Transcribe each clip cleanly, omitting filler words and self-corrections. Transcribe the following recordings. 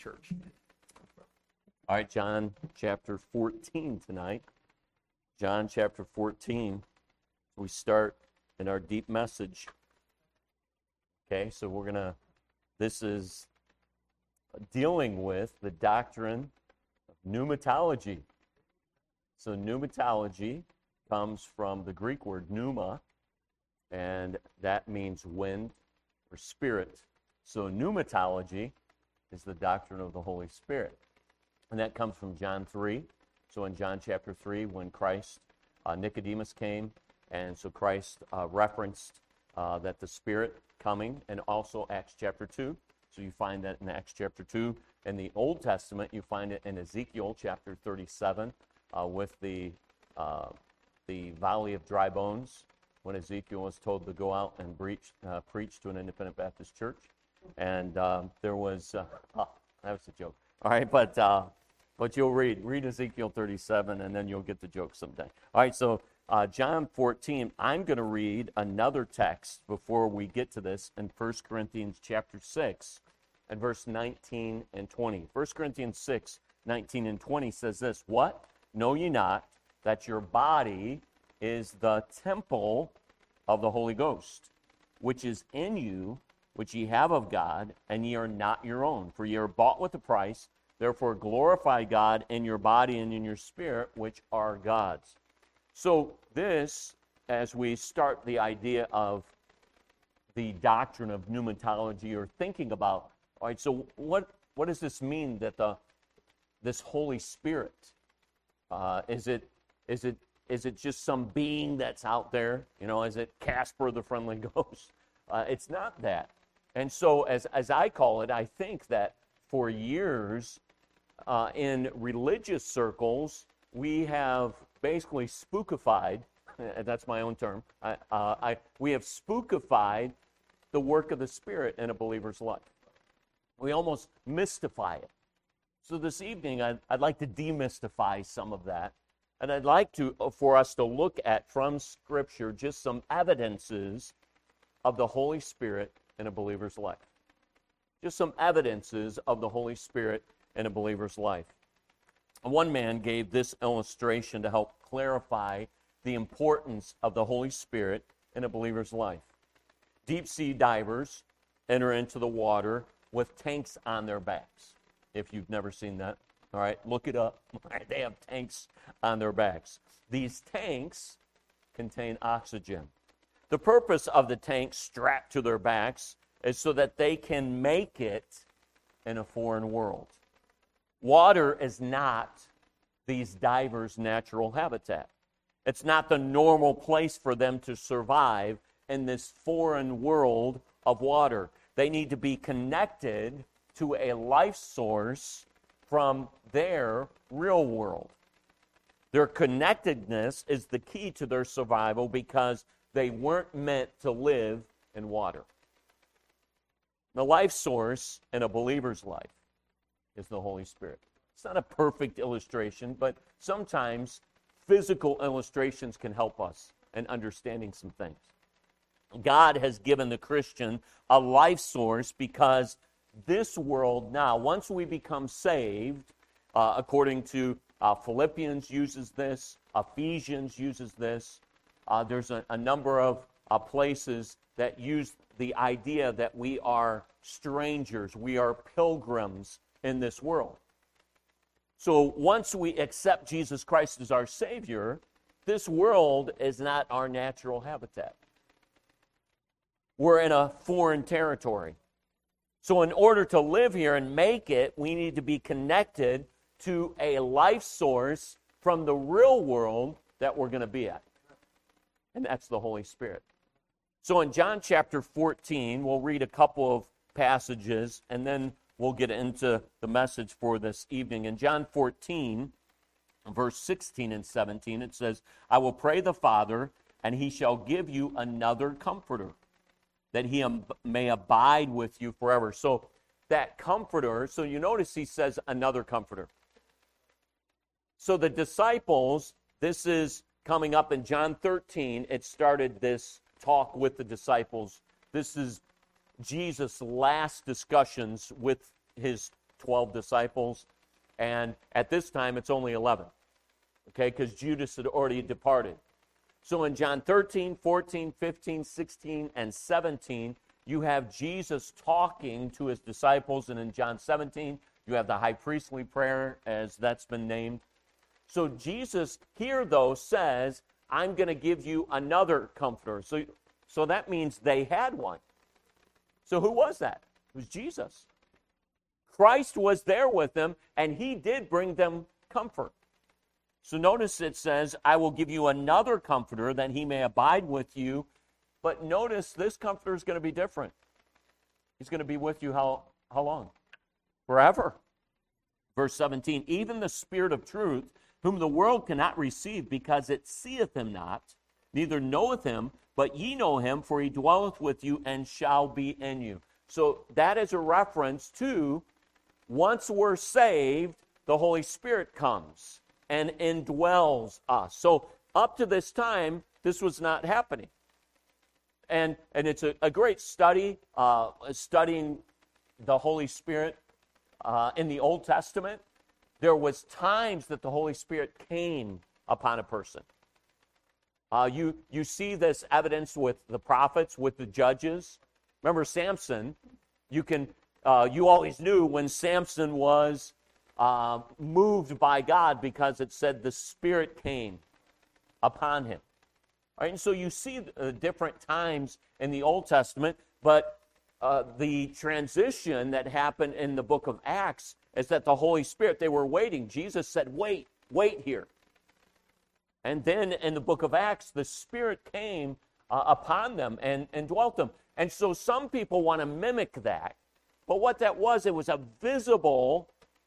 church. All right, John chapter 14 tonight. John chapter 14. We start in our deep message. Okay, so this is dealing with the doctrine of pneumatology. So pneumatology comes from the Greek word pneuma, and that means wind or spirit. So pneumatology is the doctrine of the Holy Spirit. And that comes from John 3. So in John chapter 3, when Christ, Nicodemus came, and so Christ referenced that the Spirit coming, and also Acts chapter 2. So you find that in Acts chapter 2. In the Old Testament, you find it in Ezekiel chapter 37 with the Valley of Dry Bones, when Ezekiel was told to go out and preach to an independent Baptist church. And there was, that was a joke. All right, but you'll read Ezekiel 37, and then you'll get the joke someday. All right, so John 14, I'm going to read another text before we get to this in 1 Corinthians chapter 6 and verse 19 and 20. 1 Corinthians 6, 19 and 20 says this, "What? Know ye not that your body is the temple of the Holy Ghost, which is in you, which ye have of God, and ye are not your own. For ye are bought with a price. Therefore glorify God in your body and in your spirit, which are God's." So this, as we start the idea of the doctrine of pneumatology, or thinking about, all right, so what does this mean that this Holy Spirit, is it just some being that's out there? You know, is it Casper the Friendly Ghost? It's not that. And so, as I call it, I think that for years in religious circles, we have basically spookified, that's my own term, we have spookified the work of the Spirit in a believer's life. We almost mystify it. So this evening, I'd like to demystify some of that. And I'd like for us to look at, from Scripture, just some evidences of the Holy Spirit in a believer's life. Just some evidences of the Holy Spirit in a believer's life. One man gave this illustration to help clarify the importance of the Holy Spirit in a believer's life. Deep sea divers enter into the water with tanks on their backs. If you've never seen that, all right, look it up. They have tanks on their backs. These tanks contain oxygen. The purpose of the tanks strapped to their backs is so that they can make it in a foreign world. Water is not these divers' natural habitat. It's not the normal place for them to survive in this foreign world of water. They need to be connected to a life source from their real world. Their connectedness is the key to their survival, because they weren't meant to live in water. The life source in a believer's life is the Holy Spirit. It's not a perfect illustration, but sometimes physical illustrations can help us in understanding some things. God has given the Christian a life source, because this world now, once we become saved, according to Philippians uses this, Ephesians uses this, there's a number of places that use the idea that we are strangers, we are pilgrims in this world. So once we accept Jesus Christ as our Savior, this world is not our natural habitat. We're in a foreign territory. So in order to live here and make it, we need to be connected to a life source from the real world that we're going to be at. And that's the Holy Spirit. So in John chapter 14, we'll read a couple of passages, and then we'll get into the message for this evening. In John 14, verse 16 and 17, it says, "I will pray the Father, and he shall give you another comforter, that he may abide with you forever." So that comforter, so you notice he says another comforter. So the disciples, this is coming up in John 13, it started this talk with the disciples. This is Jesus' last discussions with his 12 disciples. And at this time, it's only 11. Okay, because Judas had already departed. So in John 13, 14, 15, 16, and 17, you have Jesus talking to his disciples. And in John 17, you have the high priestly prayer, as that's been named. So Jesus here, though, says, I'm going to give you another comforter. So that means they had one. So who was that? It was Jesus. Christ was there with them, and he did bring them comfort. So notice it says, I will give you another comforter that he may abide with you. But notice this comforter is going to be different. He's going to be with you how long? Forever. Verse 17, even the Spirit of truth, whom the world cannot receive, because it seeth him not, neither knoweth him, but ye know him, for he dwelleth with you and shall be in you. So that is a reference to, once we're saved, the Holy Spirit comes and indwells us. So up to this time, this was not happening. And it's a great study, studying the Holy Spirit in the Old Testament. There was times that the Holy Spirit came upon a person. You see this evidence with the prophets, with the judges. Remember Samson, you always knew when Samson was moved by God, because it said the Spirit came upon him. All right, and so you see different times in the Old Testament, but the transition that happened in the book of Acts is that the Holy Spirit, they were waiting. Jesus said, wait here. And then in the book of Acts, the Spirit came upon them and dwelt them. And so some people want to mimic that. But what that was, it was a visible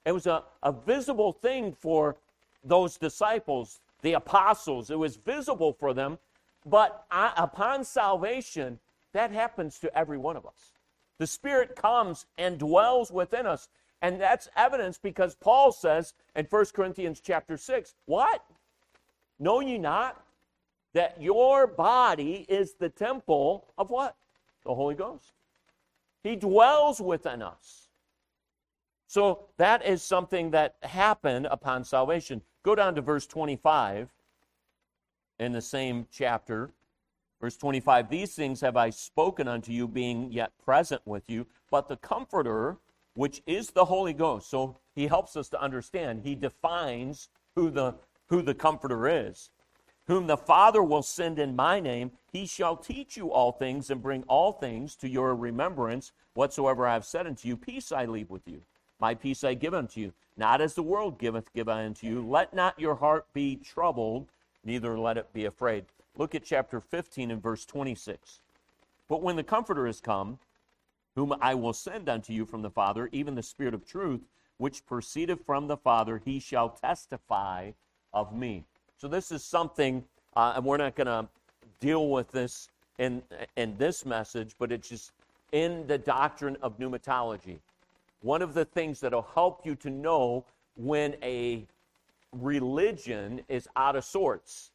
thing for those disciples, the apostles. It was visible for them. But upon salvation, that happens to every one of us. The Spirit comes and dwells within us. And that's evidence because Paul says in 1 Corinthians chapter 6, what? Know ye not that your body is the temple of what? The Holy Ghost. He dwells within us. So that is something that happened upon salvation. Go down to verse 25 in the same chapter. Verse 25, these things have I spoken unto you, being yet present with you, but the Comforter, which is the Holy Ghost. So he helps us to understand. He defines who the Comforter is. Whom the Father will send in my name, he shall teach you all things and bring all things to your remembrance, whatsoever I have said unto you. Peace I leave with you. My peace I give unto you. Not as the world giveth, give I unto you. Let not your heart be troubled, neither let it be afraid. Look at chapter 15 and verse 26. But when the Comforter is come, whom I will send unto you from the Father, even the Spirit of truth, which proceedeth from the Father, he shall testify of me. So this is something, and we're not going to deal with this in this message, but it's just in the doctrine of pneumatology. One of the things that will help you to know when a religion is out of sorts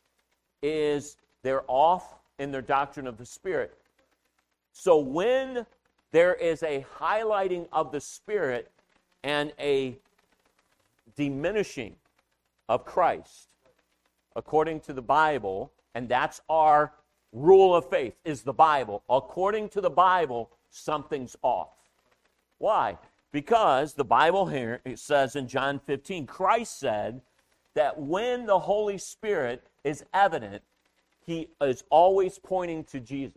is they're off in their doctrine of the Spirit. So when there is a highlighting of the Spirit and a diminishing of Christ, according to the Bible, and that's our rule of faith, is the Bible. According to the Bible, something's off. Why? Because the Bible here, it says in John 15, Christ said that when the Holy Spirit is evident, he is always pointing to Jesus.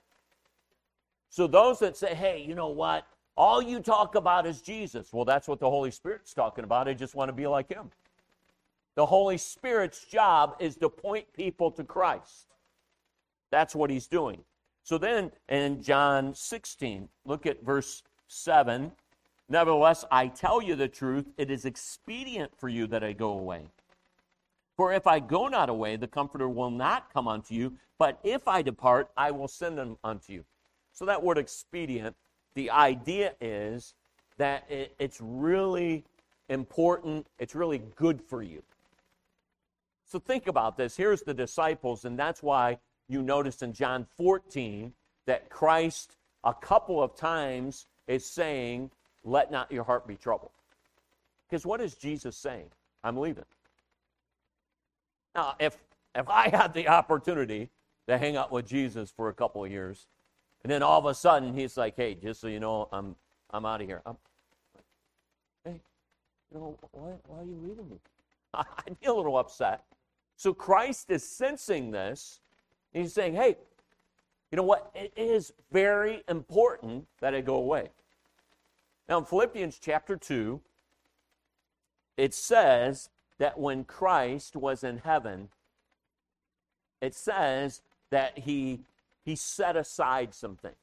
So those that say, hey, you know what? All you talk about is Jesus. Well, that's what the Holy Spirit's talking about. I just want to be like him. The Holy Spirit's job is to point people to Christ. That's what he's doing. So then in John 16, look at verse 7. Nevertheless, I tell you the truth, it is expedient for you that I go away. For if I go not away, the Comforter will not come unto you, but if I depart, I will send him unto you. So that word expedient, the idea is that it's really important, it's really good for you. So think about this. Here's the disciples, and that's why you notice in John 14 that Christ a couple of times is saying, let not your heart be troubled. Because what is Jesus saying? I'm leaving. Now, if I had the opportunity to hang out with Jesus for a couple of years, and then all of a sudden he's like, hey, just so you know, I'm out of here. Hey, you know, why are you leaving me? I'd be a little upset. So Christ is sensing this. He's saying, hey, you know what? It is very important that I go away. Now, in Philippians chapter 2, it says that when Christ was in heaven, it says that he set aside some things.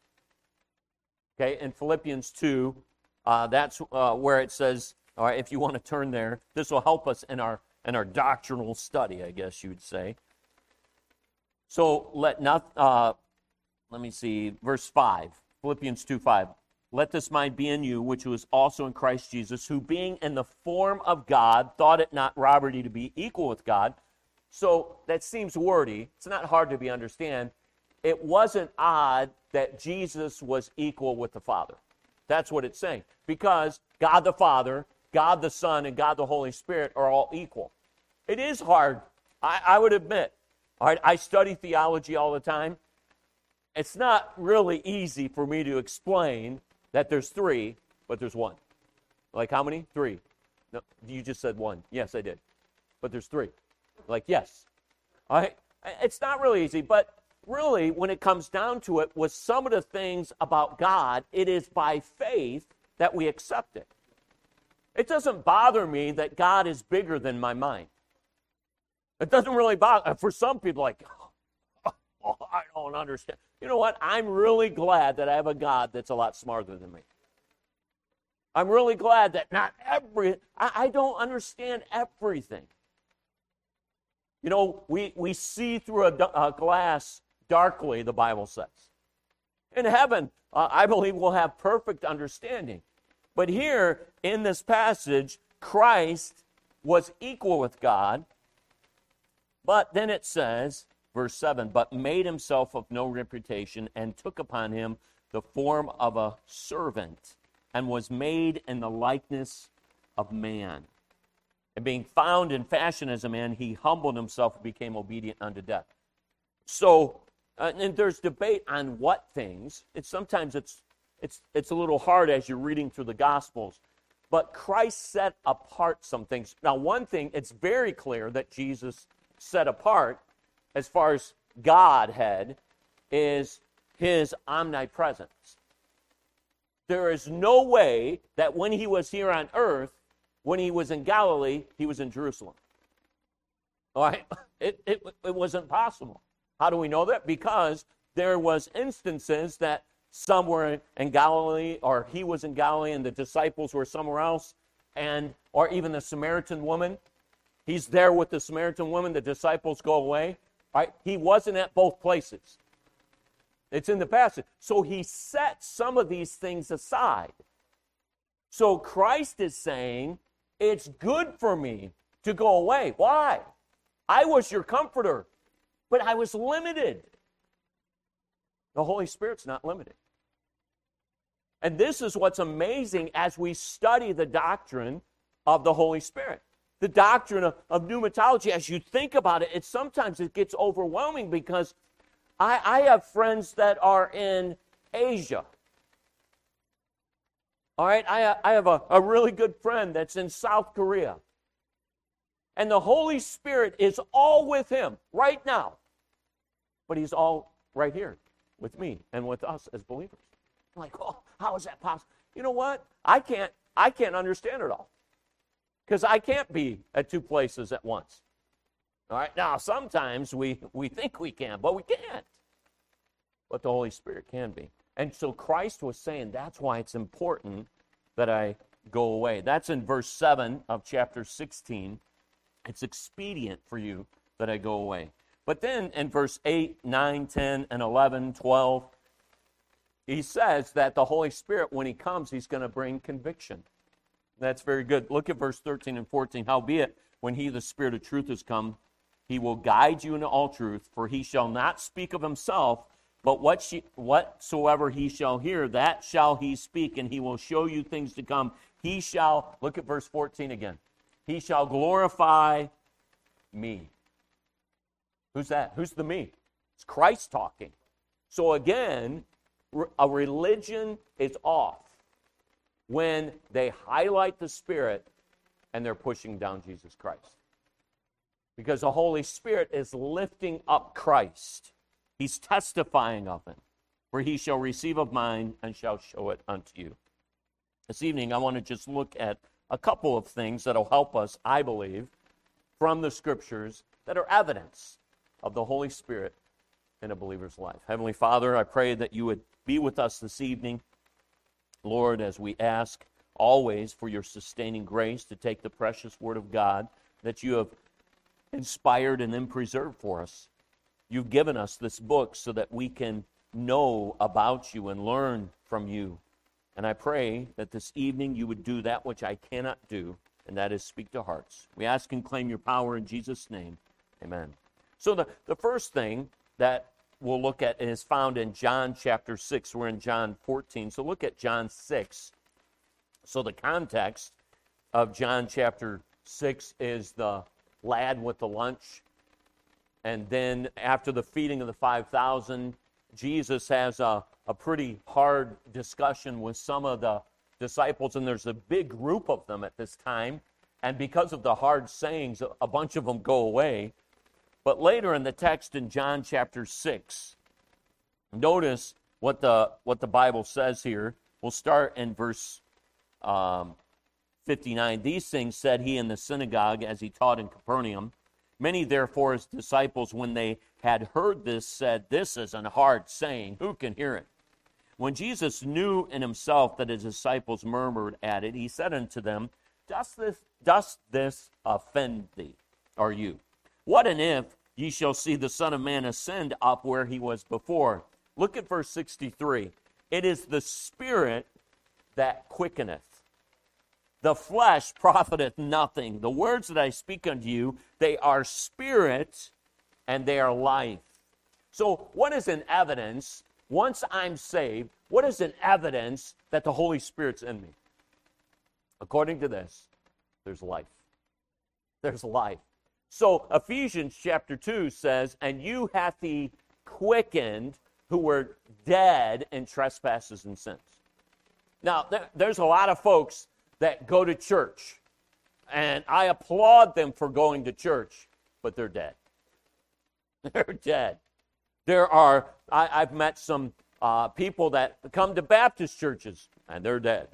Okay, in Philippians 2, that's where it says, all right, if you want to turn there, this will help us in our doctrinal study, I guess you would say. So let me see, verse 5, Philippians 2:5. Let this mind be in you, which was also in Christ Jesus, who being in the form of God, thought it not robbery to be equal with God. So that seems wordy. It's not hard to understand. It wasn't odd that Jesus was equal with the Father. That's what it's saying. Because God the Father, God the Son, and God the Holy Spirit are all equal. It is hard, I would admit. All right, I study theology all the time. It's not really easy for me to explain that there's three, but there's one. Like how many? Three. No, you just said one. Yes, I did. But there's three. Like, yes. All right? It's not really easy, but really, when it comes down to it, with some of the things about God, it is by faith that we accept it. It doesn't bother me that God is bigger than my mind. It doesn't really bother. For some people, like, oh, I don't understand. You know what? I'm really glad that I have a God that's a lot smarter than me. I'm really glad that I don't understand everything. You know, we see through a glass darkly, the Bible says. In heaven, I believe we'll have perfect understanding. But here, in this passage, Christ was equal with God. But then it says, verse 7, but made himself of no reputation and took upon him the form of a servant and was made in the likeness of man. And being found in fashion as a man, he humbled himself and became obedient unto death. So, and there's debate on what things. Sometimes it's a little hard as you're reading through the Gospels. But Christ set apart some things. Now, one thing, it's very clear that Jesus set apart, as far as Godhead, is his omnipresence. There is no way that when he was here on earth, when he was in Galilee, he was in Jerusalem. All right? It wasn't possible. How do we know that? Because there was instances that some were in Galilee, or he was in Galilee and the disciples were somewhere else, or even the Samaritan woman. He's there with the Samaritan woman, the disciples go away. Right? He wasn't at both places. It's in the passage. So he set some of these things aside. So Christ is saying, it's good for me to go away. Why? I was your comforter, but I was limited. The Holy Spirit's not limited. And this is what's amazing as we study the doctrine of the Holy Spirit. The doctrine of pneumatology, as you think about it, sometimes it gets overwhelming because I have friends that are in Asia. All right, I have a really good friend that's in South Korea. And the Holy Spirit is all with him right now. But he's all right here with me and with us as believers. I'm like, oh, how is that possible? You know what? I can't understand it all. Because I can't be at two places at once. All right, now sometimes we think we can, but we can't. But the Holy Spirit can be. And so Christ was saying that's why it's important that I go away. That's in verse 7 of chapter 16. It's expedient for you that I go away. But then in verse 8, 9, 10, and 11, 12, he says that the Holy Spirit, when he comes, he's going to bring conviction. That's very good. Look at verse 13 and 14. Howbeit, when he, the Spirit of truth, is come, he will guide you into all truth, for he shall not speak of himself, But whatsoever he shall hear, that shall he speak, and he will show you things to come. He shall, look at verse 14 again. He shall glorify me. Who's that? Who's the me? It's Christ talking. So again, a religion is off when they highlight the Spirit and they're pushing down Jesus Christ. Because the Holy Spirit is lifting up Christ. He's testifying of him. For he shall receive of mine and shall show it unto you. This evening, I want to just look at a couple of things that will help us, I believe, from the Scriptures that are evidence of the Holy Spirit in a believer's life. Heavenly Father, I pray that you would be with us this evening, Lord, as we ask always for your sustaining grace to take the precious Word of God that you have inspired and then preserved for us. You've given us this book so that we can know about you and learn from you. And I pray that this evening you would do that which I cannot do, and that is speak to hearts. We ask and claim your power in Jesus' name. Amen. So the first thing that we'll look at is found in John chapter 6. We're in John 14. So look at John 6. So the context of John chapter 6 is the lad with the lunch. And then after the feeding of the 5,000, Jesus has a pretty hard discussion with some of the disciples, and there's a big group of them at this time. And because of the hard sayings, a bunch of them go away. But later in the text in John chapter 6, notice what the Bible says here. We'll start in verse 59. These things said he in the synagogue as he taught in Capernaum. Many, therefore, his disciples, when they had heard this, said, this is an hard saying. Who can hear it? When Jesus knew in himself that his disciples murmured at it, he said unto them, Doth this offend thee, or you? What and if ye shall see the Son of Man ascend up where he was before? Look at verse 63. It is the Spirit that quickeneth. The flesh profiteth nothing. The words that I speak unto you, they are spirit and they are life. So what is an evidence, once I'm saved, what is an evidence that the Holy Spirit's in me? According to this, there's life. There's life. So Ephesians chapter 2 says, and you hath he quickened who were dead in trespasses and sins. Now, there's a lot of folks that go to church, and I applaud them for going to church, but they're dead. They're dead. I've met some people that come to Baptist churches, and they're dead.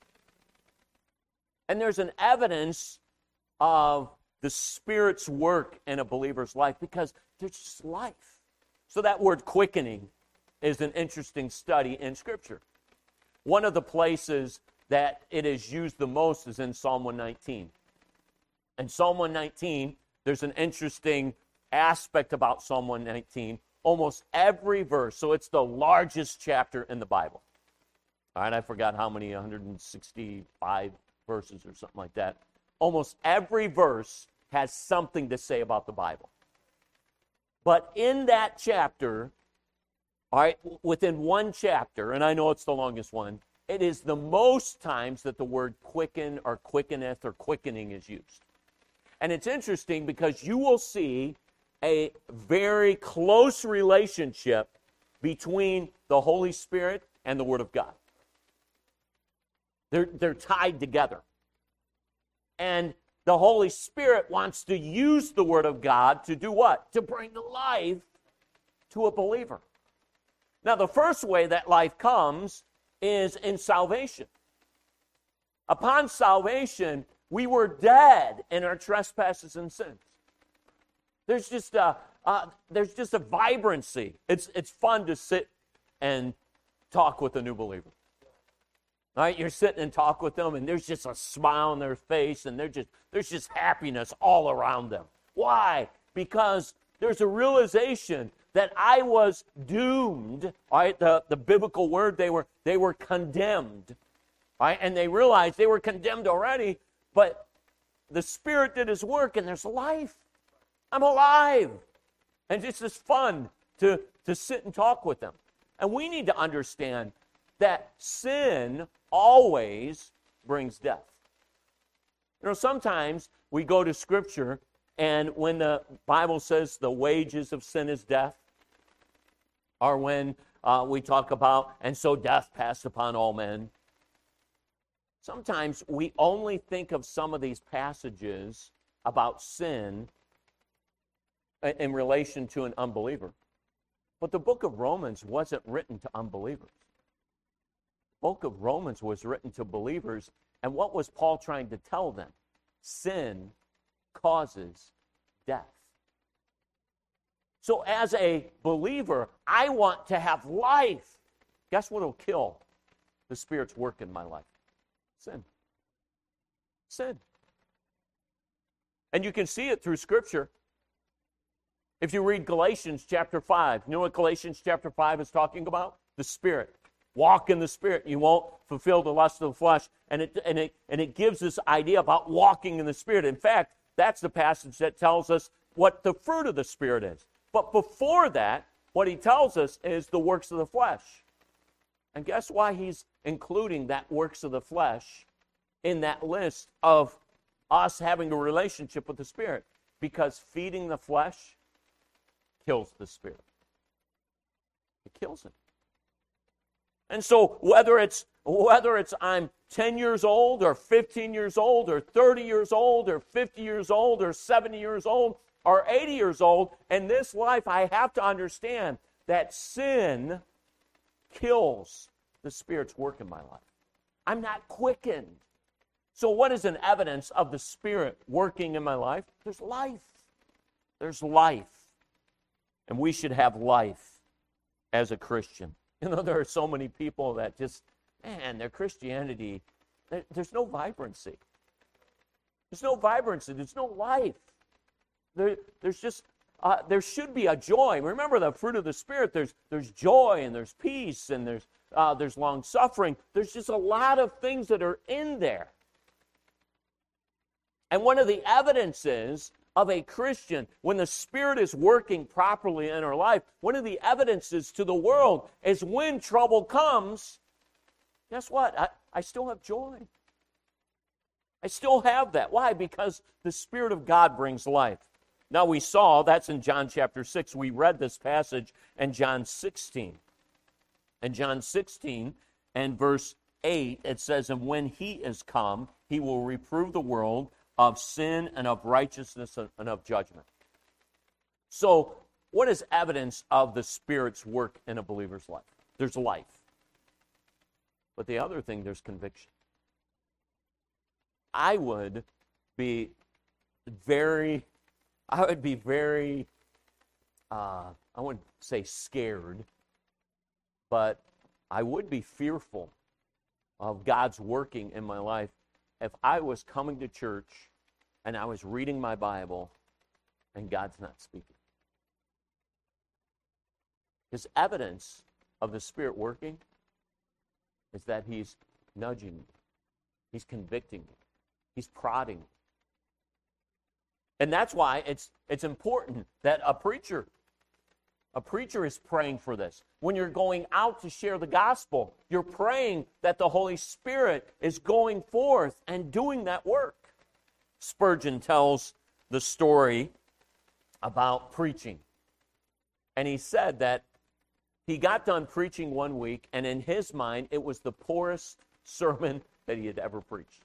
And there's an evidence of the Spirit's work in a believer's life because there's just life. So that word quickening is an interesting study in Scripture. One of the places that it is used the most is in Psalm 119. In Psalm 119, there's an interesting aspect about Psalm 119. Almost every verse, so it's the largest chapter in the Bible. All right, I forgot how many, 165 verses or something like that. Almost every verse has something to say about the Bible. But in that chapter, all right, within one chapter, and I know it's the longest one, it is the most times that the word quicken or quickeneth or quickening is used. And it's interesting because you will see a very close relationship between the Holy Spirit and the Word of God. They're tied together. And the Holy Spirit wants to use the Word of God to do what? To bring life to a believer. Now, the first way that life comes is in salvation. Upon salvation, we were dead in our trespasses and sins. There's just a vibrancy. It's fun to sit and talk with a new believer. All right, you're sitting and talk with them, and there's just a smile on their face, and there's just happiness all around them. Why? Because there's a realization that I was doomed. All right, the biblical word, they were condemned. All right, and they realized they were condemned already, but the Spirit did His work, and there's life. I'm alive. And it's just fun to sit and talk with them. And we need to understand that sin always brings death. You know, sometimes we go to Scripture, and when the Bible says the wages of sin is death, or when we talk about, and so death passed upon all men, sometimes we only think of some of these passages about sin in relation to an unbeliever. But the book of Romans wasn't written to unbelievers. The book of Romans was written to believers. And what was Paul trying to tell them? Sin causes death. So as a believer, I want to have life. Guess what will kill the Spirit's work in my life? Sin. Sin. And you can see it through Scripture. If you read Galatians chapter 5, you know what Galatians chapter 5 is talking about? The Spirit. Walk in the Spirit. You won't fulfill the lust of the flesh. And it gives this idea about walking in the Spirit. In fact, that's the passage that tells us what the fruit of the Spirit is. But before that, what he tells us is the works of the flesh. And guess why he's including that works of the flesh in that list of us having a relationship with the Spirit? Because feeding the flesh kills the Spirit. It kills it. And so whether it's I'm 10 years old or 15 years old or 30 years old or 50 years old or 70 years old or 80 years old, in this life I have to understand that sin kills the Spirit's work in my life. I'm not quickened. So what is an evidence of the Spirit working in my life? There's life. There's life. And we should have life as a Christian. You know, there are so many people that just, man, their Christianity, there's no vibrancy. There's no vibrancy. There's no life. There's just, there should be a joy. Remember the fruit of the Spirit, there's joy and there's peace and there's long suffering. There's just a lot of things that are in there. And one of the evidences of a Christian, when the Spirit is working properly in our life, one of the evidences to the world is when trouble comes, guess what? I still have joy. I still have that. Why? Because the Spirit of God brings life. Now we saw, that's in John chapter 6. We read this passage in John 16. In John 16 and verse 8, it says, "And when he is come, he will reprove the world of sin and of righteousness and of judgment." So, what is evidence of the Spirit's work in a believer's life? There's life. But the other thing, there's conviction. I would be very, I wouldn't say scared, but I would be fearful of God's working in my life if I was coming to church and I was reading my Bible and God's not speaking. His evidence of the Spirit working is that he's nudging me. He's convicting me. He's prodding me. And that's why it's important that a preacher is praying for this. When you're going out to share the gospel, you're praying that the Holy Spirit is going forth and doing that work. Spurgeon tells the story about preaching. And he said that he got done preaching one week, and in his mind, it was the poorest sermon that he had ever preached.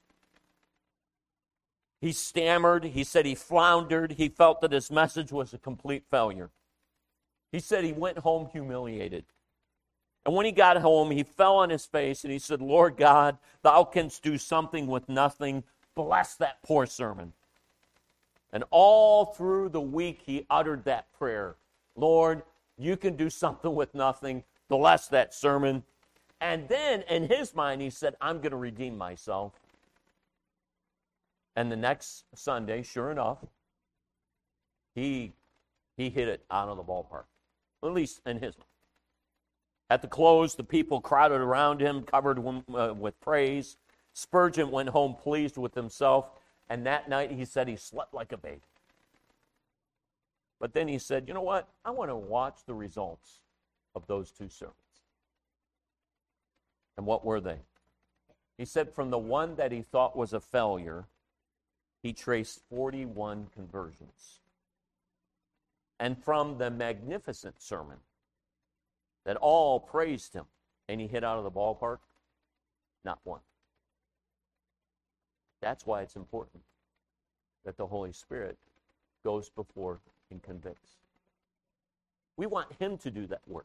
He stammered. He said he floundered. He felt that his message was a complete failure. He said he went home humiliated. And when he got home, he fell on his face and he said, "Lord God, thou canst do something with nothing. Bless that poor sermon." And all through the week, he uttered that prayer. Lord, you can do something with nothing. Bless that sermon. And then in his mind, he said, I'm going to redeem myself. And the next Sunday, sure enough, he hit it out of the ballpark, at least in his mind. At the close, the people crowded around him, covered with praise. Spurgeon went home pleased with himself, and that night he said he slept like a baby. But then he said, you know what? I want to watch the results of those two sermons. And what were they? He said from the one that he thought was a failure, he traced 41 conversions. And from the magnificent sermon that all praised him, and he hit out of the ballpark, not one. That's why it's important that the Holy Spirit goes before and convicts. We want him to do that work.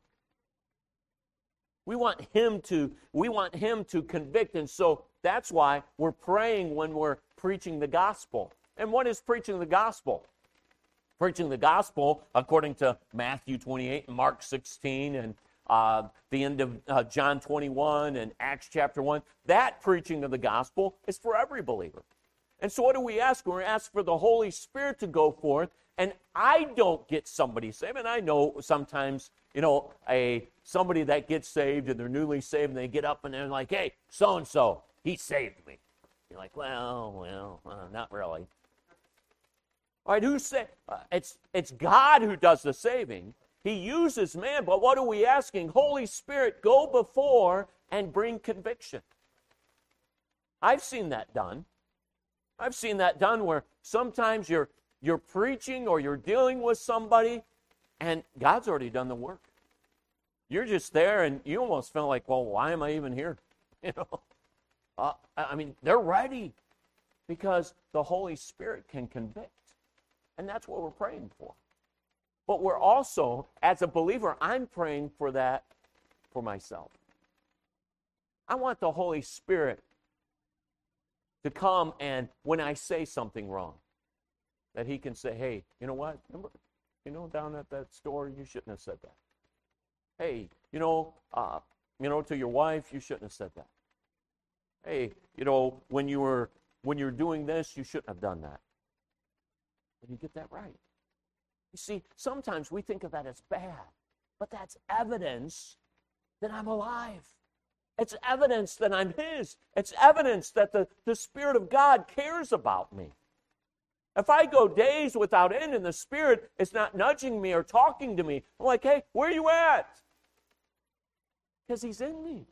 We want him to convict, and so that's why we're praying when we're preaching the gospel. And what is preaching the gospel? Preaching the gospel, according to Matthew 28 and Mark 16 and the end of John 21 and Acts chapter 1, that preaching of the gospel is for every believer. And so what do we ask? We ask for the Holy Spirit to go forth, and I don't get somebody saved. And I know sometimes, somebody that gets saved and they're newly saved and they get up and they're like, hey, so-and-so, he saved me. You're like, well, not really. All right, who say? It's God who does the saving. He uses man, but what are we asking? Holy Spirit, go before and bring conviction. I've seen that done. I've seen that done where sometimes you're preaching or you're dealing with somebody and God's already done the work. You're just there and you almost feel like, well, why am I even here? They're ready because the Holy Spirit can convict. And that's what we're praying for. But we're also, as a believer, I'm praying for that for myself. I want the Holy Spirit to come and when I say something wrong, that he can say, hey, you know what? Remember, down at that store, you shouldn't have said that. Hey, to your wife, you shouldn't have said that. Hey, when you're doing this, you shouldn't have done that. And you get that right. You see, sometimes we think of that as bad, but that's evidence that I'm alive. It's evidence that I'm his. It's evidence that the Spirit of God cares about me. If I go days without end and the Spirit is not nudging me or talking to me, I'm like, hey, where are you at? Because he's in me.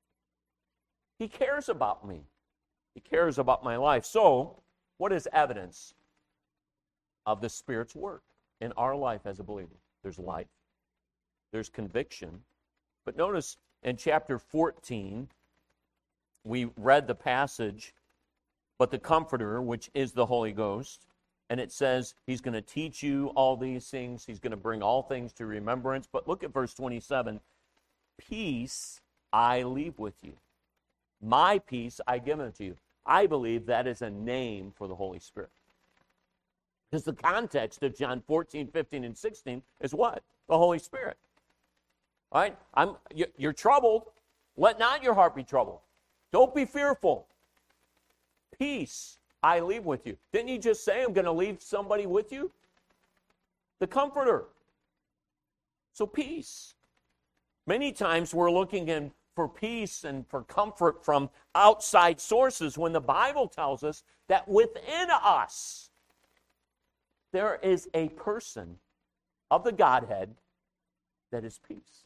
He cares about me. He cares about my life. So, what is evidence of the Spirit's work in our life as a believer? There's life. There's conviction. But notice in chapter 14, we read the passage, but the Comforter, which is the Holy Ghost, and it says he's going to teach you all these things. He's going to bring all things to remembrance. But look at verse 27. Peace I leave with you. My peace I give unto you. I believe that is a name for the Holy Spirit. Because the context of John 14, 15, and 16 is what? The Holy Spirit. All right? You're troubled. Let not your heart be troubled. Don't be fearful. Peace I leave with you. Didn't he just say I'm going to leave somebody with you? The Comforter. So peace. Many times we're looking for peace and for comfort from outside sources when the Bible tells us that within us there is a person of the Godhead that is peace.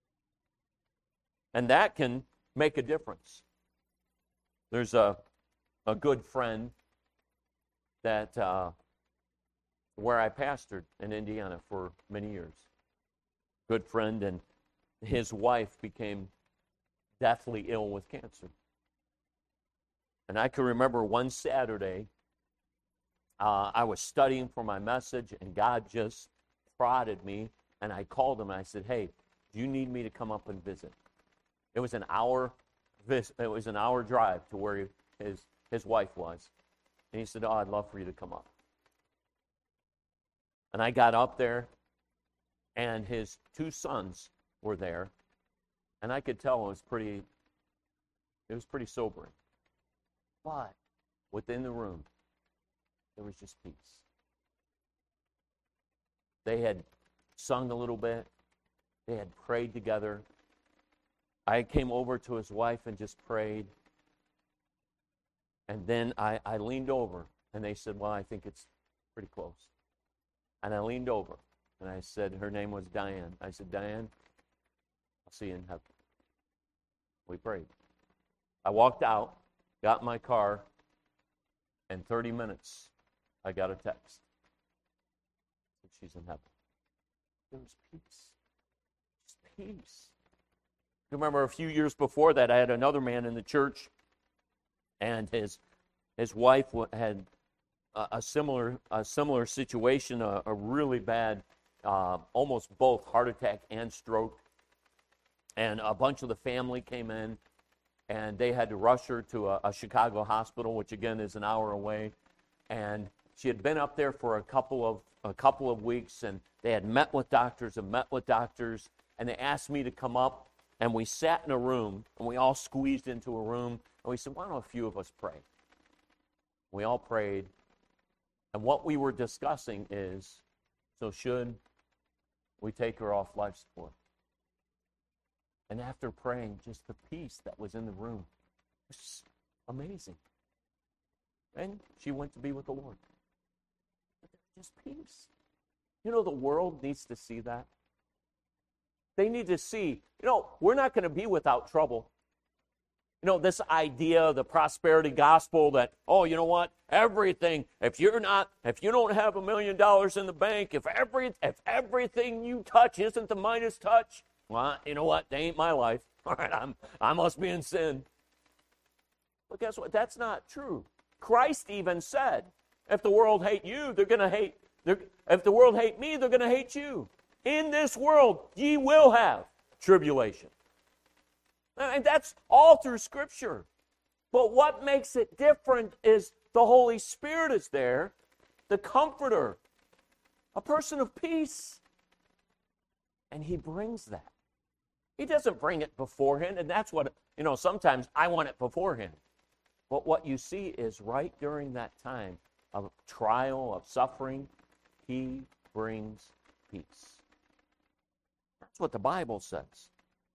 And that can make a difference. There's a good friend that where I pastored in Indiana for many years. Good friend, and his wife became deathly ill with cancer. And I can remember one Saturday, I was studying for my message, and God just prodded me, and I called him, and I said, hey, do you need me to come up and visit? It was an hour drive to where his wife was. And he said, oh, I'd love for you to come up. And I got up there, and his two sons were there, and I could tell it was pretty sobering. But within the room, there was just peace. They had sung a little bit. They had prayed together. I came over to his wife and just prayed. And then I leaned over, and they said, well, I think it's pretty close. And I leaned over, and I said, her name was Diane. I said, Diane, I'll see you in heaven. We prayed. I walked out, got in my car, and 30 minutes, I got a text. She's in heaven. There was peace. Just peace. You remember a few years before that, I had another man in the church, and his wife had a similar situation, a really bad, almost both heart attack and stroke. And a bunch of the family came in, and they had to rush her to a Chicago hospital, which again is an hour away. And she had been up there for a couple of weeks, and they had met with doctors, and they asked me to come up, and we sat in a room, and we all squeezed into a room, and we said, why don't a few of us pray? We all prayed, and what we were discussing is, so should we take her off life support? And after praying, just the peace that was in the room was amazing. And she went to be with the Lord. But there's just peace. You know, the world needs to see that. They need to see, we're not going to be without trouble. This idea, the prosperity gospel that, you know what, everything, if you don't have $1 million in the bank, if everything you touch isn't the Midas touch, well, you know what, they ain't my life. All right, I must be in sin. But guess what, that's not true. Christ even said, if the world hate you, if the world hate me, they're going to hate you. In this world, ye will have tribulation. And that's all through Scripture. But what makes it different is the Holy Spirit is there, the Comforter, a person of peace. And He brings that. He doesn't bring it beforehand, and that's what, sometimes I want it beforehand. But what you see is right during that time of trial, of suffering, He brings peace. That's what the Bible says.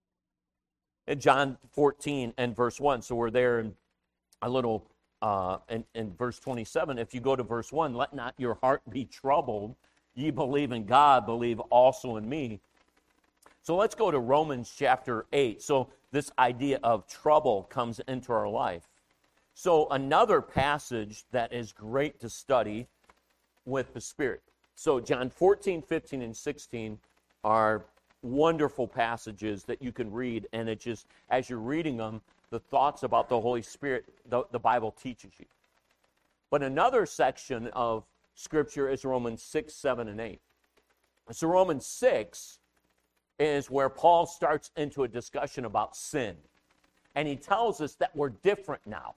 In John 14 and verse 1, so we're there in a little, in verse 27. If you go to verse 1, let not your heart be troubled. Ye believe in God, believe also in me. So let's go to Romans chapter 8. So this idea of trouble comes into our life. So another passage that is great to study with the Spirit. So John 14, 15, and 16 are wonderful passages that you can read, and it just, as you're reading them, the thoughts about the Holy Spirit, the Bible teaches you. But another section of Scripture is Romans 6, 7, and 8. So Romans 6 is where Paul starts into a discussion about sin. And he tells us that we're different now.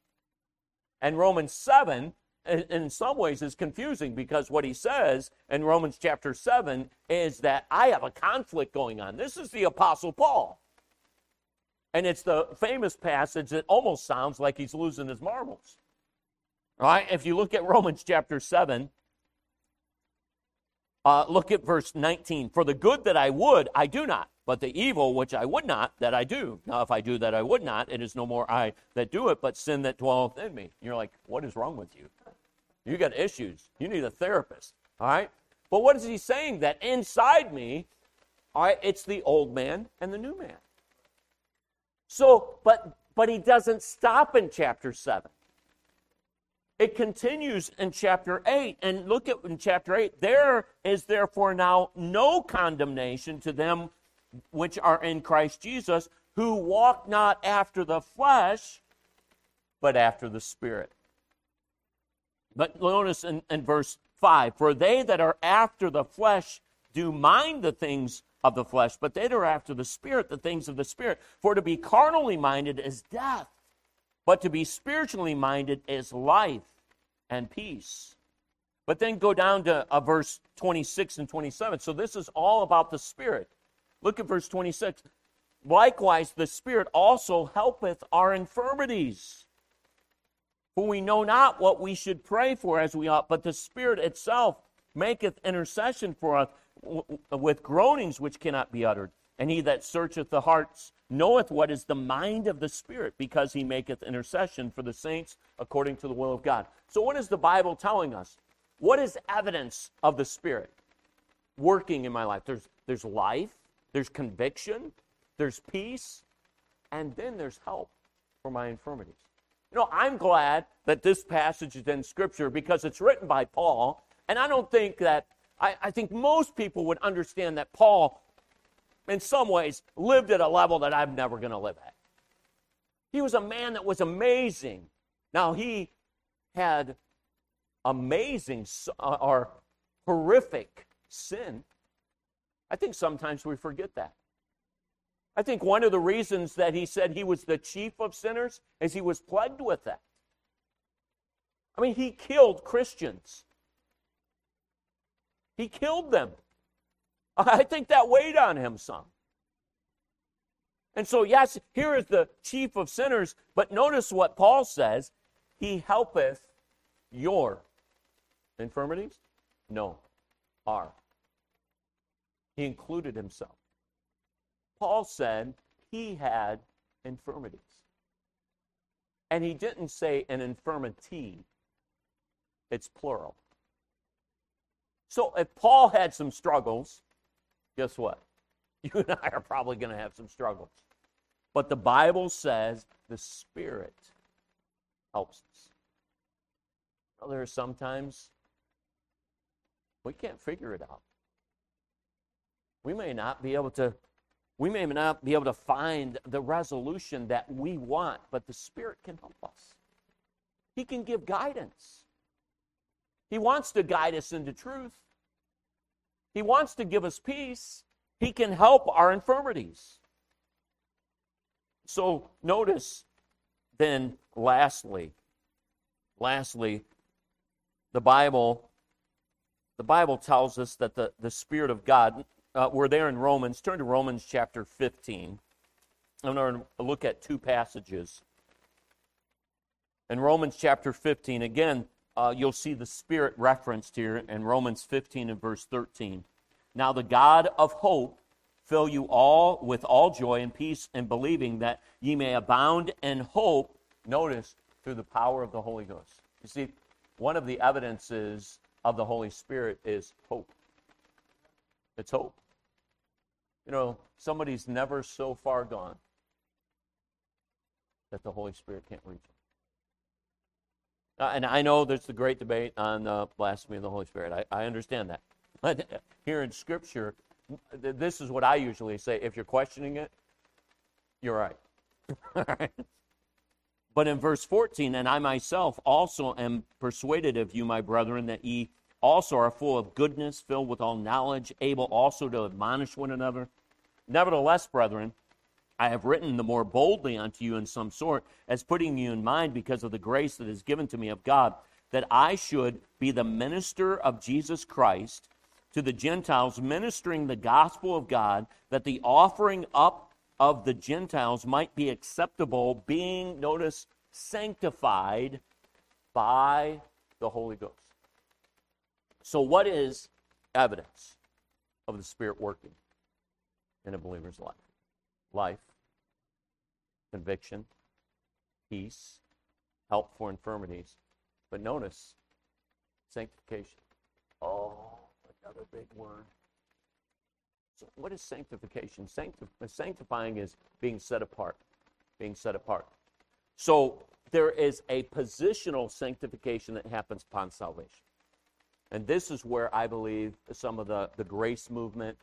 And Romans 7, in some ways, is confusing because what he says in Romans chapter 7 is that I have a conflict going on. This is the Apostle Paul. And it's the famous passage that almost sounds like he's losing his marbles. All right, if you look at Romans chapter 7, look at verse 19. For the good that I would, I do not, but the evil which I would not, that I do. Now, if I do that I would not, it is no more I that do it, but sin that dwelleth in me. You're like, what is wrong with you? You got issues. You need a therapist. All right? But what is he saying? That inside me, all right, it's the old man and the new man. So, but he doesn't stop in chapter 7. It continues in chapter 8. And look at in chapter 8. There is therefore now no condemnation to them which are in Christ Jesus, who walk not after the flesh, but after the Spirit. But notice in verse 5, for they that are after the flesh do mind the things of the flesh, but they that are after the Spirit, the things of the Spirit. For to be carnally minded is death, but to be spiritually minded is life and peace. But then go down to verse 26 and 27. So this is all about the Spirit. Look at verse 26. Likewise, the Spirit also helpeth our infirmities. For we know not what we should pray for as we ought, but the Spirit itself maketh intercession for us with groanings which cannot be uttered. And he that searcheth the hearts knoweth what is the mind of the Spirit, because he maketh intercession for the saints according to the will of God. So what is the Bible telling us? What is evidence of the Spirit working in my life? There's life, there's conviction, there's peace, and then there's help. for my infirmities. You know, I'm glad that this passage is in Scripture because it's written by Paul, and I don't think that, I think most people would understand that Paul, in some ways, lived at a level that I'm never going to live at. He was a man that was amazing. Now, he had amazing or horrific sin. I think sometimes we forget that. I think one of the reasons that he said he was the chief of sinners is he was plagued with that. I mean, he killed Christians. He killed them. I think that weighed on him some. And so, yes, here is the chief of sinners, but notice what Paul says. He helpeth your infirmities? No, our. He included himself. Paul said he had infirmities. And he didn't say an infirmity. It's plural. So if Paul had some struggles, guess what? You and I are probably going to have some struggles. But the Bible says the Spirit helps us. Well, there are sometimes we can't figure it out. We may not be able to find the resolution that we want, but the Spirit can help us. He can give guidance. He wants to guide us into truth. He wants to give us peace. He can help our infirmities. So notice then, lastly, the Bible tells us that the Spirit of God, we're there in Romans. Turn to Romans chapter 15. I'm going to look at two passages. In Romans chapter 15, again, you'll see the Spirit referenced here in Romans 15 and verse 13. Now the God of hope fill you all with all joy and peace in believing that ye may abound in hope, notice, through the power of the Holy Ghost. You see, one of the evidences of the Holy Spirit is hope. It's hope. You know, somebody's never so far gone that the Holy Spirit can't reach them. And I know there's the great debate on blasphemy of the Holy Spirit. I understand that. But here in Scripture, this is what I usually say. If you're questioning it, you're right. All right. But in verse 14, and I myself also am persuaded of you, my brethren, that ye also are full of goodness, filled with all knowledge, able also to admonish one another. Nevertheless, brethren, I have written the more boldly unto you in some sort, as putting you in mind because of the grace that is given to me of God, that I should be the minister of Jesus Christ to the Gentiles, ministering the gospel of God, that the offering up of the Gentiles might be acceptable, being, notice, sanctified by the Holy Ghost. So what is evidence of the Spirit working in a believer's life? Life, conviction, peace, help for infirmities. But notice, sanctification. Oh, another big word. So what is sanctification? Sanctifying is being set apart. Being set apart. So there is a positional sanctification that happens upon salvation. And this is where I believe some of the grace movement,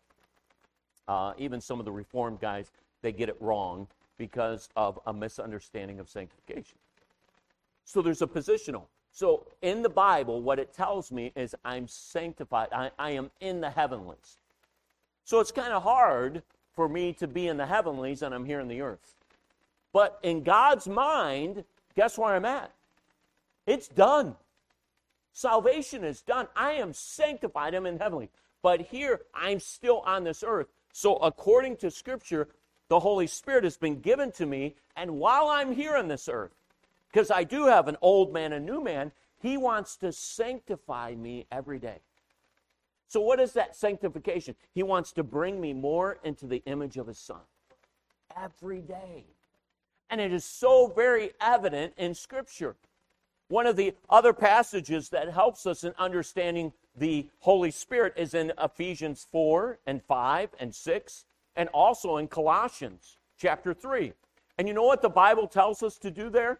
even some of the Reformed guys, they get it wrong because of a misunderstanding of sanctification. So there's a positional. So in the Bible, what it tells me is I'm sanctified. I am in the heavenlies. So it's kind of hard for me to be in the heavenlies and I'm here in the earth. But in God's mind, guess where I'm at? It's done. Salvation is done. I am sanctified. I'm in heavenly. But here, I'm still on this earth. So according to Scripture, the Holy Spirit has been given to me. And while I'm here on this earth, because I do have an old man and new man, He wants to sanctify me every day. So what is that sanctification? He wants to bring me more into the image of His Son. Every day. And it is so very evident in Scripture. One of the other passages that helps us in understanding the Holy Spirit is in Ephesians 4 and 5 and 6, and also in Colossians chapter 3. And you know what the Bible tells us to do there?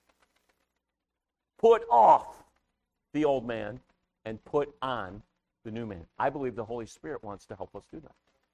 Put off the old man and put on the new man. I believe the Holy Spirit wants to help us do that.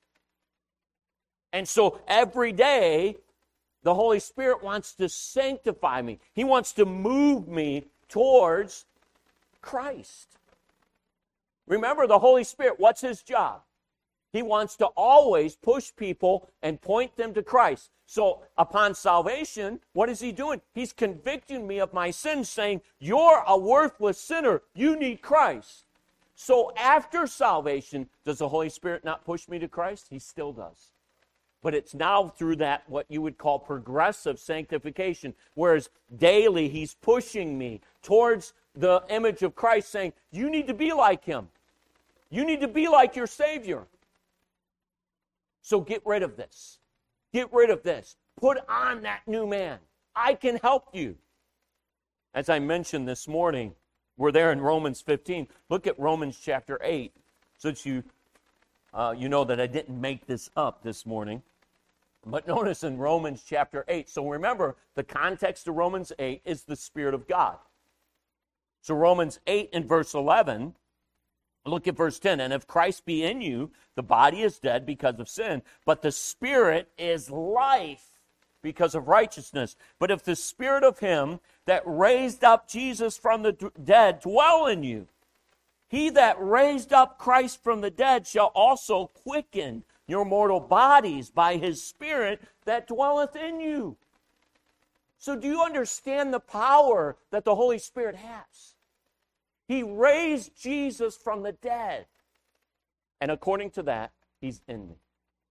And so every day, the Holy Spirit wants to sanctify me. He wants to move me towards Christ. Remember, the Holy Spirit, what's his job? He wants to always push people and point them to Christ. So upon salvation, what is he doing? He's convicting me of my sins, saying, you're a worthless sinner. You need Christ. So after salvation, does the Holy Spirit not push me to Christ? He still does. But it's now through that, what you would call progressive sanctification, whereas daily he's pushing me towards the image of Christ, saying, you need to be like him. You need to be like your Savior. So get rid of this. Get rid of this. Put on that new man. I can help you. As I mentioned this morning, we're there in Romans 15. Look at Romans chapter 8. Since you know that I didn't make this up this morning. But notice in Romans chapter 8. So remember, the context of Romans 8 is the Spirit of God. So Romans 8 and verse 11, look at verse 10. And if Christ be in you, the body is dead because of sin, but the Spirit is life because of righteousness. But if the Spirit of him that raised up Jesus from the dead dwell in you, he that raised up Christ from the dead shall also quicken your mortal bodies by his Spirit that dwelleth in you. So do you understand the power that the Holy Spirit has? He raised Jesus from the dead. And according to that, he's in me.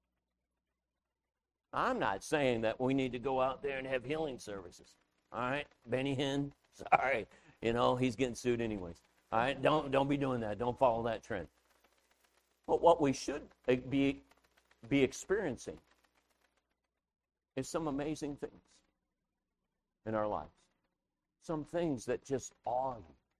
I'm not saying that we need to go out there and have healing services. All right, Benny Hinn, sorry. He's getting sued anyways. All right, don't be doing that. Don't follow that trend. But what we should be experiencing is some amazing things in our lives. Some things that just awe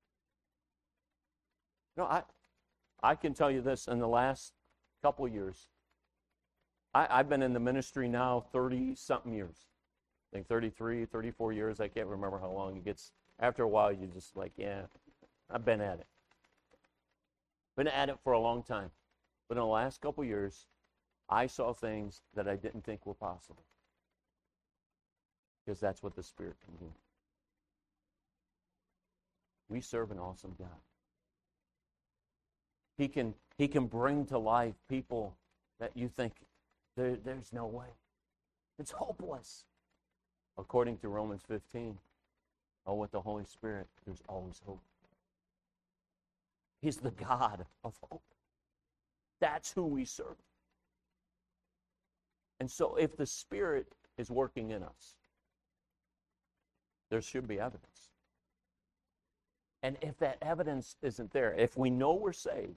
you. I can tell you this, in the last couple of years, I've been in the ministry now 30-something years. I think 33, 34 years. I can't remember how long it gets. After a while, you're just like, yeah, I've been at it. Been at it for a long time. But in the last couple of years, I saw things that I didn't think were possible. Because that's what the Spirit can do. We serve an awesome God. He can bring to life people that you think there's no way. It's hopeless. According to Romans 15, with the Holy Spirit, there's always hope. He's the God of hope. That's who we serve. And so if the Spirit is working in us, there should be evidence. And if that evidence isn't there, if we know we're saved,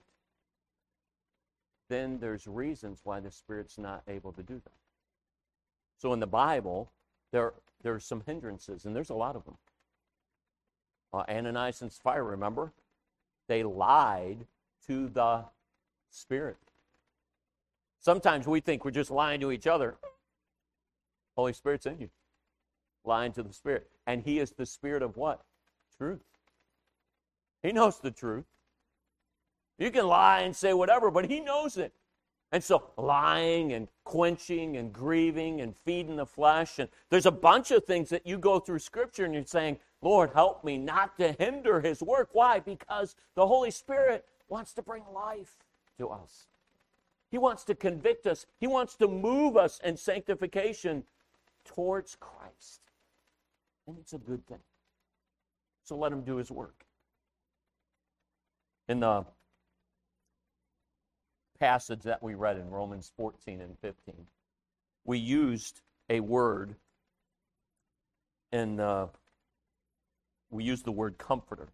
then there's reasons why the Spirit's not able to do that. So in the Bible, there's some hindrances, and there's a lot of them. Ananias and Sapphira, remember? They lied to the Spirit. Sometimes we think we're just lying to each other. Holy Spirit's in you. Lying to the Spirit. And he is the Spirit of what? Truth. He knows the truth. You can lie and say whatever, but he knows it. And so lying and quenching and grieving and feeding the flesh. And there's a bunch of things that you go through Scripture and you're saying, Lord, help me not to hinder his work. Why? Because the Holy Spirit wants to bring life to us. He wants to convict us. He wants to move us in sanctification towards Christ. And it's a good thing. So let him do his work. In the passage that we read in Romans 14 and 15, we used a word, and we used the word comforter.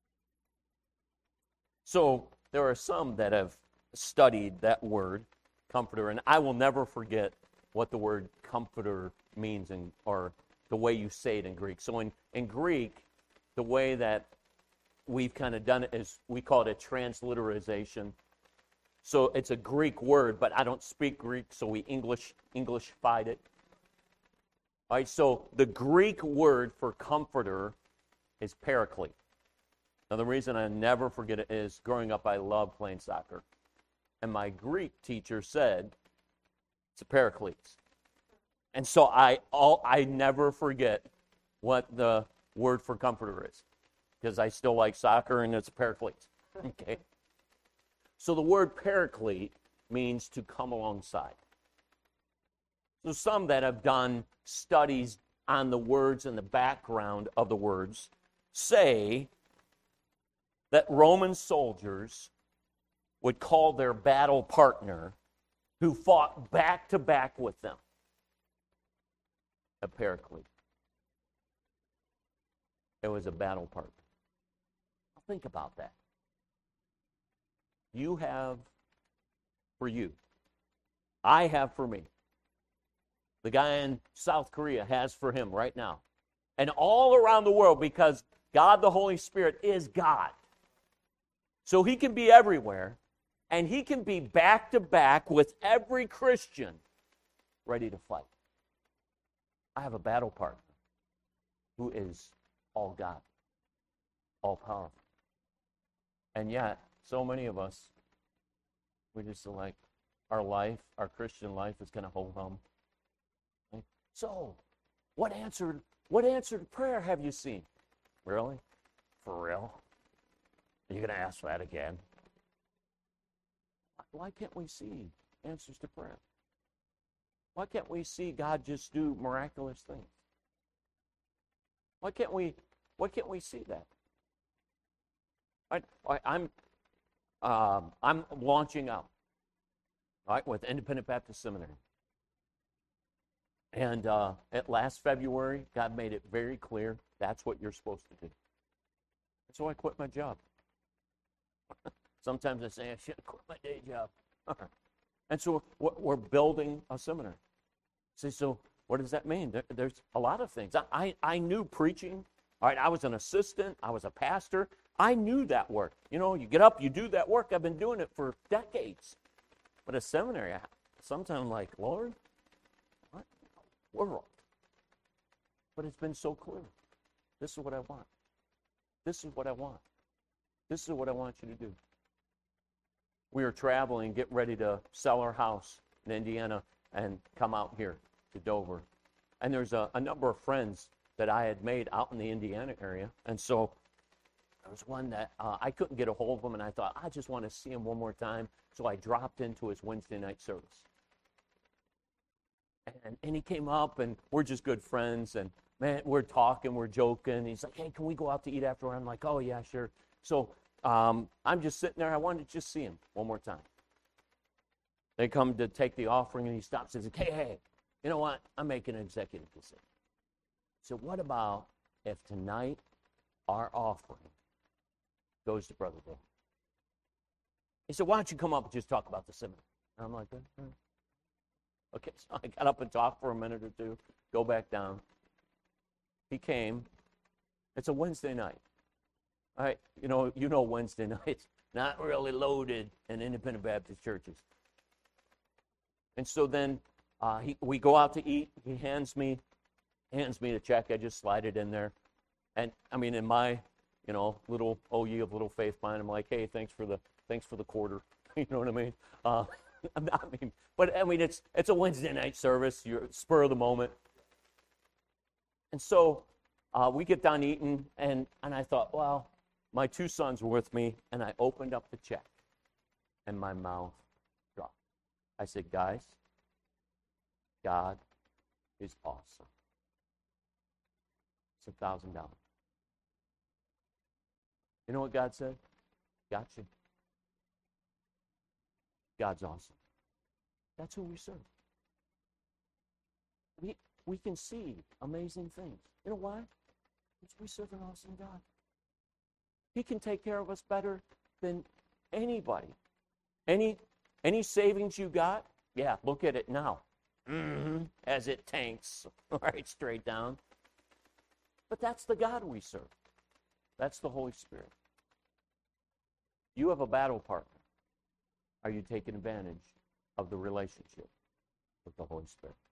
So there are some that have studied that word, comforter, and I will never forget what the word comforter means, or the way you say it in Greek. So in Greek, the way that we've kind of done it is we call it a transliteration. So it's a Greek word, but I don't speak Greek, so we English-fied it. All right, so the Greek word for comforter is paraclete. Now, the reason I never forget it is growing up, I loved playing soccer. And my Greek teacher said, it's a paraclete. And so I never forget what the word for comforter is, because I still like soccer and it's a paraclete. Okay. So the word paraclete means to come alongside. So some that have done studies on the words and the background of the words say that Roman soldiers would call their battle partner who fought back to back with them a paraclete. It was a battle partner. Think about that. You have for you. I have for me. The guy in South Korea has for him right now. And all around the world, because God the Holy Spirit is God. So he can be everywhere, and he can be back to back with every Christian ready to fight. I have a battle partner who is all God, all powerful. And yet, so many of us, we just feel like our life, our Christian life is kind of ho-hum. Okay? So, what answered prayer have you seen? Really? For real? Are you going to ask that again? Why can't we see answers to prayer? Why can't we see God just do miraculous things? Why can't we see that? I'm launching out, right, with Independent Baptist Seminary. And at last February, God made it very clear that's what you're supposed to do. And so I quit my job. Sometimes I say I should have quit my day job. And so we're building a seminary. So what does that mean? There's a lot of things. I knew preaching. All right, I was an assistant. I was a pastor. I knew that work. You know, you get up, you do that work. I've been doing it for decades. But a seminary, sometimes I'm like, Lord, what in the world? But it's been so clear. This is what I want. This is what I want. This is what I want you to do. We are traveling, get ready to sell our house in Indiana and come out here to Dover. And there's a number of friends that I had made out in the Indiana area. And so there was one that I couldn't get a hold of him, and I thought, I just want to see him one more time. So I dropped into his Wednesday night service. And he came up, and we're just good friends. And, man, we're talking, we're joking. He's like, hey, can we go out to eat after? I'm like, oh, yeah, sure. So I'm just sitting there. I wanted to just see him one more time. They come to take the offering, and he stops and says, hey, you know what? I'm making an executive decision. So what about if tonight our offering goes to Brother Bill? He said, why don't you come up and just talk about the seminary? And I'm like, okay. So I got up and talked for a minute or two, go back down. He came. It's a Wednesday night. All right, you know Wednesday nights, not really loaded in Independent Baptist churches. And so then we go out to eat. He hands me the check. I just slide it in there. And I mean, in my, little ye of little faith mind, I'm like, hey, thanks for the quarter. You know what I mean? It's a Wednesday night service. You're spur of the moment. And so we get done eating, and I thought, well, my two sons were with me, and I opened up the check, and my mouth dropped. I said, guys, God is awesome. It's $1,000. You know what God said? Gotcha. God's awesome. That's who we serve. We can see amazing things. You know why? Because we serve an awesome God. He can take care of us better than anybody. Any savings you got? Yeah, look at it now. As it tanks, right, straight down. But that's the God we serve. That's the Holy Spirit. You have a battle partner. Are you taking advantage of the relationship with the Holy Spirit?